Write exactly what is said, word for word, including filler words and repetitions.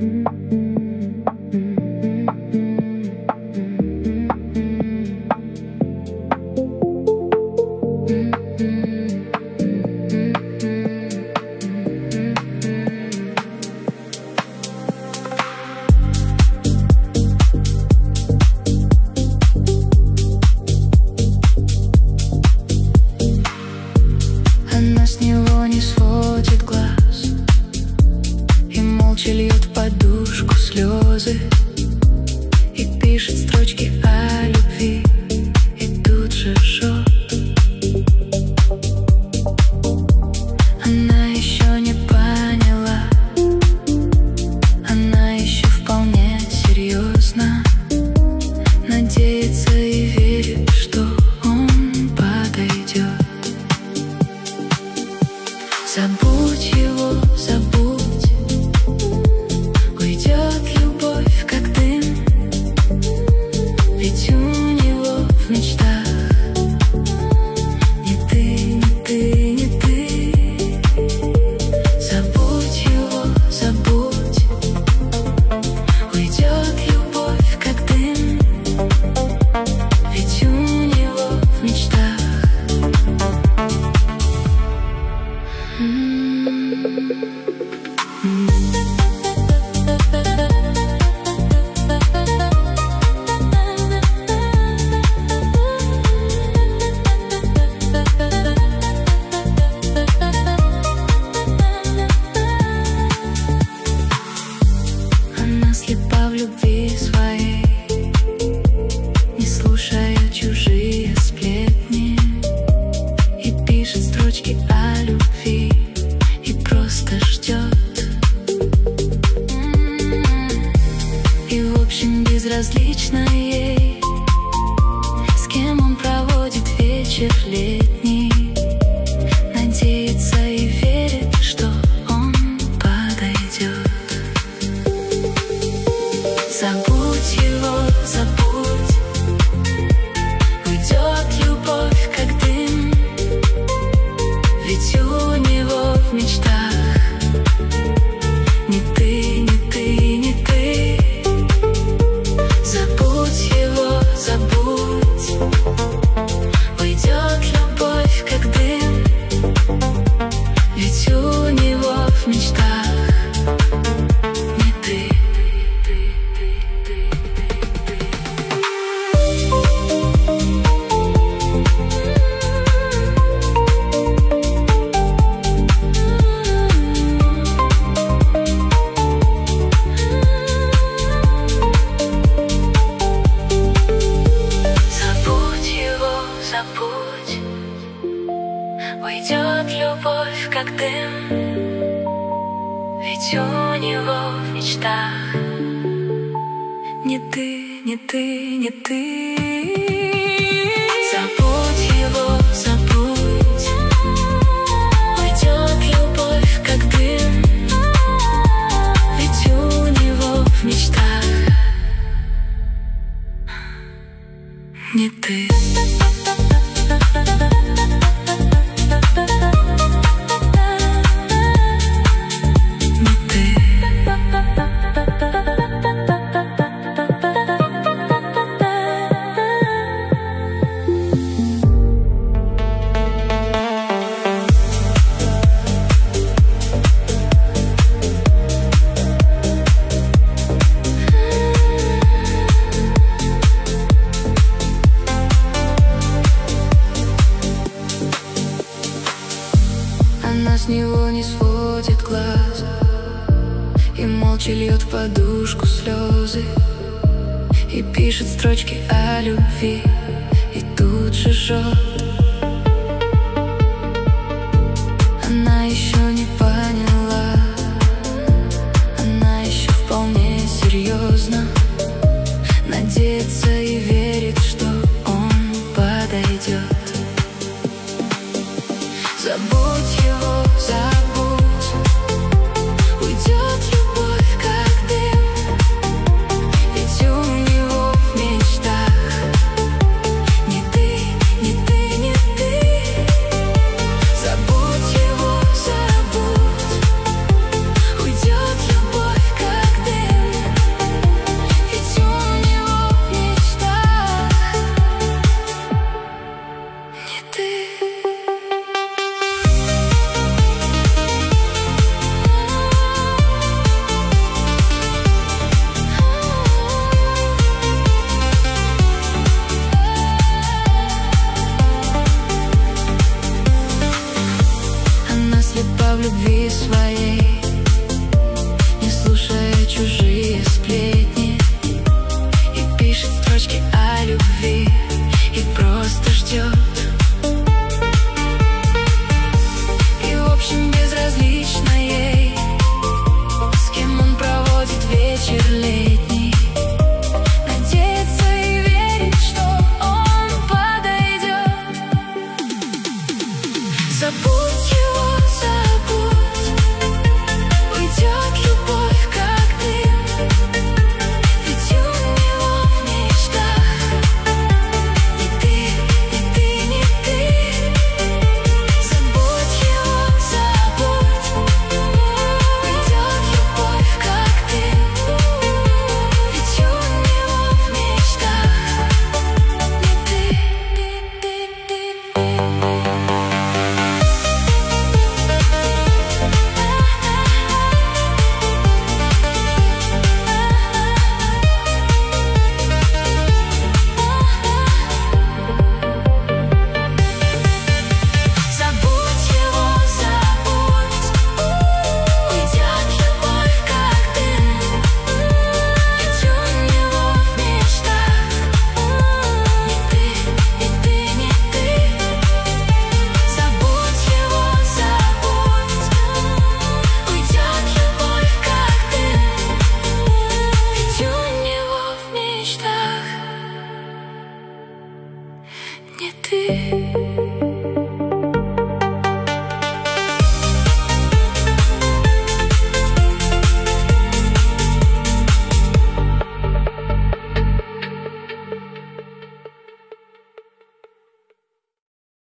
Она с него не сводит глаз и молча льет подушку слезы, и пишет строчки о любви, и тут же жжет. Она еще не поняла, она еще вполне серьезно надеется и верит, что он подойдет. Забудь его, забудь, уйдет любовь, как дым, ведь у него в мечтах не ты, не ты, не ты. Забудь его, забудь, уйдет любовь, как дым, ведь у него в мечтах. Она слепа в любви своей, не слушая чужие сплетни, и пишет строчки о любви, и просто ждет. И в общем безразлично ей, с кем он проводит вечер летний, надеется и верит, что он подойдет. Забудь его, забудь, уйдет любовь, как дым, ведь у него в мечтах не ты, не ты, не ты. Забудь его, забудь, уйдет любовь, как дым, ведь у него в мечтах не ты. Забудь, уйдет любовь, как дым, ведь у него в мечтах не ты, не ты, не ты. Забудь его, забудь, уйдет любовь, как дым, ведь у него в мечтах не ты. Она с него не сводит глаз и молча льет в подушку слезы, и пишет строчки о любви, и тут же жжет. Она еще не поняла,